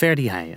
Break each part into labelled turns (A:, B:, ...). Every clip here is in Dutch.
A: Ferdy Heijen.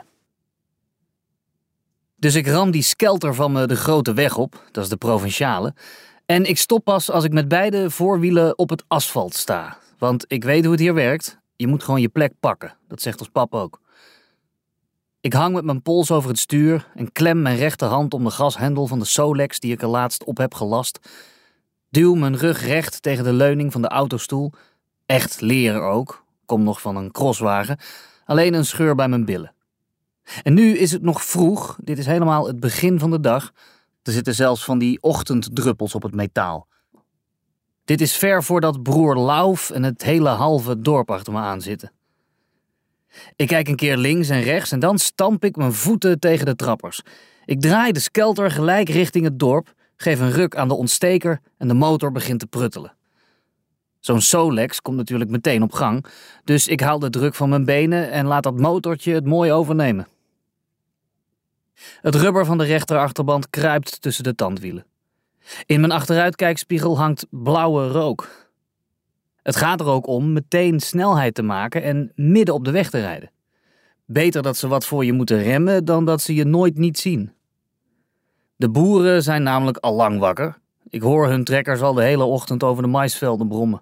A: Dus ik ram die skelter van me de grote weg op, dat is de provinciale. En ik stop pas als ik met beide voorwielen op het asfalt sta. Want ik weet hoe het hier werkt. Je moet gewoon je plek pakken, dat zegt ons pap ook. Ik hang met mijn pols over het stuur en klem mijn rechterhand om de gashendel van de Solex die ik er laatst op heb gelast. Duw mijn rug recht tegen de leuning van de autostoel. Echt leren ook, kom nog van een crosswagen. Alleen een scheur bij mijn billen. En nu is het nog vroeg, dit is helemaal het begin van de dag. Er zitten zelfs van die ochtenddruppels op het metaal. Dit is ver voordat broer Lauf en het hele halve dorp achter me aan zitten. Ik kijk een keer links en rechts en dan stamp ik mijn voeten tegen de trappers. Ik draai de skelter gelijk richting het dorp, geef een ruk aan de ontsteker en de motor begint te pruttelen. Zo'n Solex komt natuurlijk meteen op gang, dus ik haal de druk van mijn benen en laat dat motortje het mooi overnemen. Het rubber van de rechterachterband kruipt tussen de tandwielen. In mijn achteruitkijkspiegel hangt blauwe rook. Het gaat er ook om meteen snelheid te maken en midden op de weg te rijden. Beter dat ze wat voor je moeten remmen dan dat ze je nooit niet zien. De boeren zijn namelijk al lang wakker. Ik hoor hun trekkers al de hele ochtend over de maisvelden brommen.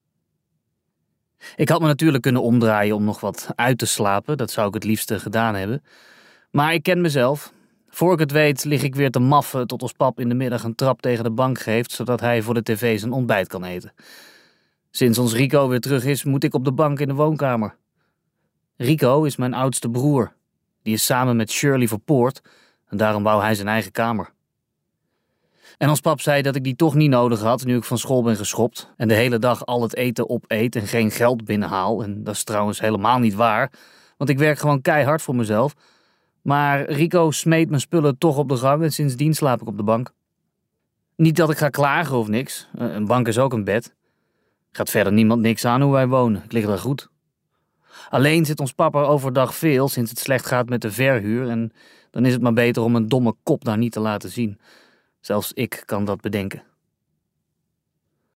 A: Ik had me natuurlijk kunnen omdraaien om nog wat uit te slapen. Dat zou ik het liefste gedaan hebben. Maar ik ken mezelf. Voor ik het weet lig ik weer te maffen tot ons pap in de middag een trap tegen de bank geeft, zodat hij voor de tv zijn ontbijt kan eten. Sinds ons Rico weer terug is, moet ik op de bank in de woonkamer. Rico is mijn oudste broer. Die is samen met Shirley verpoord en daarom wou hij zijn eigen kamer. En ons pap zei dat ik die toch niet nodig had nu ik van school ben geschopt en de hele dag al het eten opeet en geen geld binnenhaal. En dat is trouwens helemaal niet waar, want ik werk gewoon keihard voor mezelf. Maar Rico smeet mijn spullen toch op de gang en sindsdien slaap ik op de bank. Niet dat ik ga klagen of niks. Een bank is ook een bed. Gaat verder niemand niks aan hoe wij wonen. Ik lig daar goed. Alleen zit ons papa overdag veel sinds het slecht gaat met de verhuur en dan is het maar beter om een domme kop daar niet te laten zien. Zelfs ik kan dat bedenken.